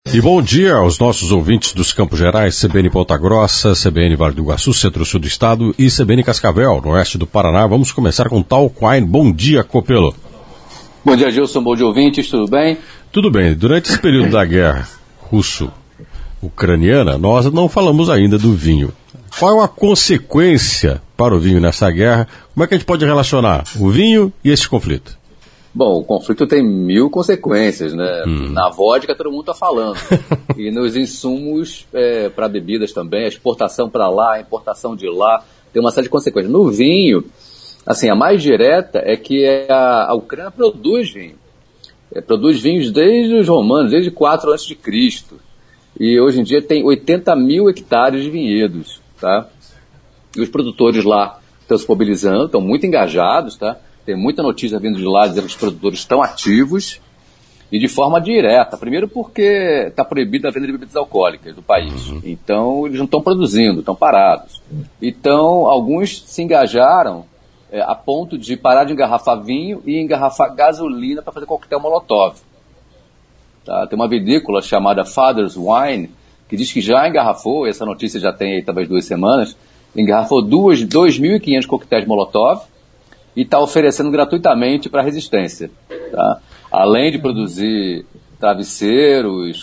E bom dia aos nossos ouvintes dos Campos Gerais, CBN Ponta Grossa, CBN Vale do Iguaçu, Centro-Sul do Estado e CBN Cascavel, no oeste do Paraná. Vamos começar com Talk Wine. Bom dia, Copelo. Bom dia, Gilson. Bom dia, ouvintes. Tudo bem? Tudo bem. Durante esse período da guerra russo-ucraniana, nós não falamos ainda do vinho. Qual é a consequência para o vinho nessa guerra? Como é que a gente pode relacionar o vinho e esse conflito? Bom, o conflito tem 1000 consequências, né? Na vodka todo mundo está falando. E nos insumos para bebidas também, a exportação para lá, a importação de lá, tem uma série de consequências. No vinho, assim, a mais direta é que a Ucrânia produz vinho. Produz vinhos desde os romanos, desde 4 a.C. E hoje em dia tem 80 mil hectares de vinhedos, tá? E os produtores lá estão se mobilizando, estão muito engajados, tá? Tem muita notícia vindo de lá dizendo que os produtores estão ativos e de forma direta. Primeiro porque está proibida a venda de bebidas alcoólicas do país. Então eles não estão produzindo, estão parados. Então alguns se engajaram a ponto de parar de engarrafar vinho e engarrafar gasolina para fazer coquetel Molotov. Tá? Tem uma vinícola chamada Father's Wine que diz que já engarrafou, essa notícia já tem aí talvez 2 semanas, engarrafou 2.500 coquetéis Molotov e está oferecendo gratuitamente para a resistência. Tá? Além de produzir travesseiros,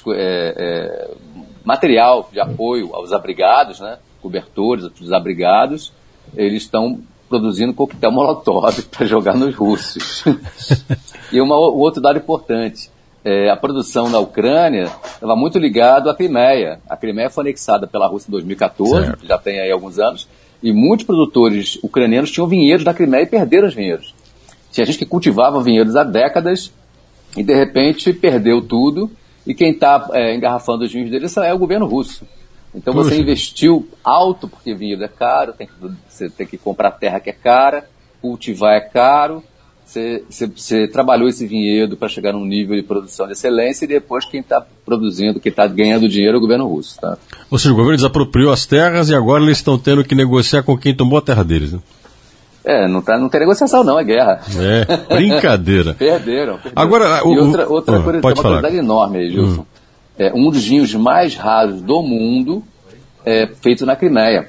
material de apoio aos abrigados, né? Cobertores, desabrigados, eles estão produzindo coquetel Molotov para jogar nos russos. E um outro dado importante, a produção na Ucrânia estava muito ligada à Crimeia. A Crimeia foi anexada pela Rússia em 2014, que já tem aí alguns anos, e muitos produtores ucranianos tinham vinhedos na Crimeia e perderam os vinhedos. Tinha gente que cultivava vinhedos há décadas e, de repente, perdeu tudo, e quem está engarrafando os vinhos deles é o governo russo. Então você investiu alto, porque vinhedo é caro, você tem que comprar terra que é cara, cultivar é caro, você trabalhou esse vinhedo para chegar num nível de produção de excelência e depois quem está produzindo, quem está ganhando dinheiro é o governo russo. Tá? Ou seja, o governo desapropriou as terras e agora eles estão tendo que negociar com quem tomou a terra deles. Né? Não tem negociação não, é guerra. Brincadeira. Perderam. Agora, outra coisa, tem uma curiosidade enorme aí, Gilson. Um dos vinhos mais raros do mundo é feito na Crimeia.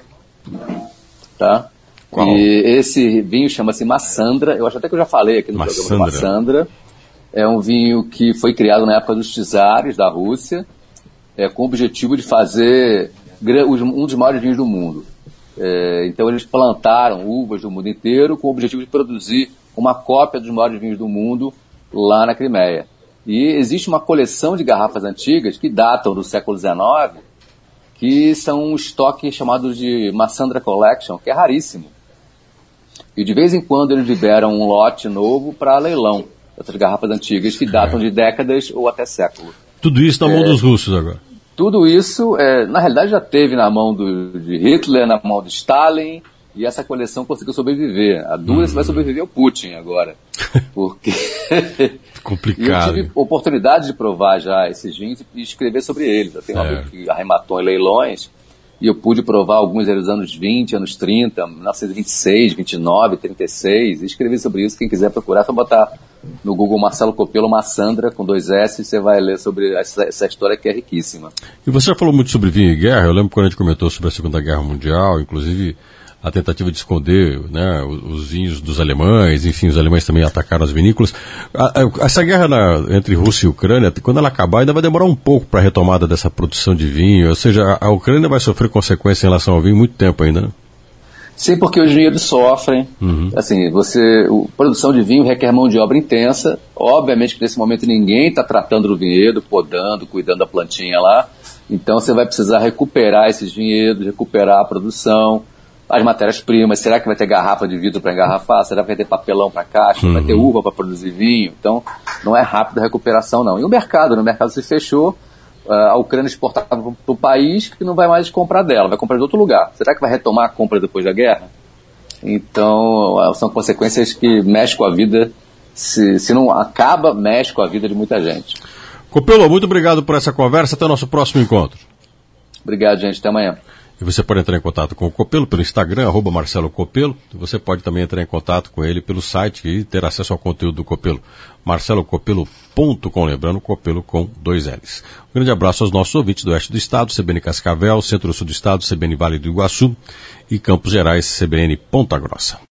Tá? Qual? E esse vinho chama-se Massandra, eu acho até que eu já falei aqui no programa Massandra. É um vinho que foi criado na época dos czares da Rússia, com o objetivo de fazer um dos maiores vinhos do mundo. Então eles plantaram uvas do mundo inteiro com o objetivo de produzir uma cópia dos maiores vinhos do mundo lá na Crimeia. E existe uma coleção de garrafas antigas que datam do século XIX, que são um estoque chamado de Massandra Collection, que é raríssimo. E de vez em quando eles liberam um lote novo para leilão, essas garrafas antigas que datam de décadas ou até séculos. Tudo isso na mão dos russos agora? Tudo isso, na realidade, já teve na mão de Hitler, na mão de Stalin, e essa coleção conseguiu sobreviver. A dúvida se vai sobreviver o Putin agora. Porque complicado. E eu tive oportunidade de provar já esses vinhos e escrever sobre eles. Eu tenho um amigo que arrematou em leilões, e eu pude provar alguns dos anos 20, anos 30, 1926, 29, 36, e escrevi sobre isso. Quem quiser procurar, é só botar no Google Marcelo Copelo Massandra, com 2 S, e você vai ler sobre essa história que é riquíssima. E você já falou muito sobre vinho e guerra. Eu lembro quando a gente comentou sobre a Segunda Guerra Mundial, inclusive a tentativa de esconder, né, os vinhos dos alemães, enfim, os alemães também atacaram as vinícolas. Essa guerra entre Rússia e Ucrânia, quando ela acabar, ainda vai demorar um pouco para a retomada dessa produção de vinho, ou seja, a Ucrânia vai sofrer consequências em relação ao vinho muito tempo ainda, né? Sim, porque os vinhedos sofrem. Assim, a produção de vinho requer mão de obra intensa. Obviamente que nesse momento ninguém está tratando do vinhedo, podando, cuidando da plantinha lá. Então você vai precisar recuperar esses vinhedos, recuperar a produção, as matérias-primas. Será que vai ter garrafa de vidro para engarrafar? Será que vai ter papelão para caixa? Vai ter uva para produzir vinho? Então não é rápida a recuperação não. E o mercado se fechou. A Ucrânia exportava para o país que não vai mais comprar dela, vai comprar de outro lugar. Será que vai retomar a compra depois da guerra? Então, são consequências que mexem com a vida, se não acaba, mexe com a vida de muita gente. Copelo, muito obrigado por essa conversa, até o nosso próximo encontro. Obrigado, gente, até amanhã. E você pode entrar em contato com o Copelo pelo Instagram, @Marcelo Copelo. Você pode também entrar em contato com ele pelo site e ter acesso ao conteúdo do Copelo, marcelocopelo.com, lembrando, Copelo com 2 L's. Um grande abraço aos nossos ouvintes do oeste do estado, CBN Cascavel, Centro-Sul do estado, CBN Vale do Iguaçu e Campos Gerais, CBN Ponta Grossa.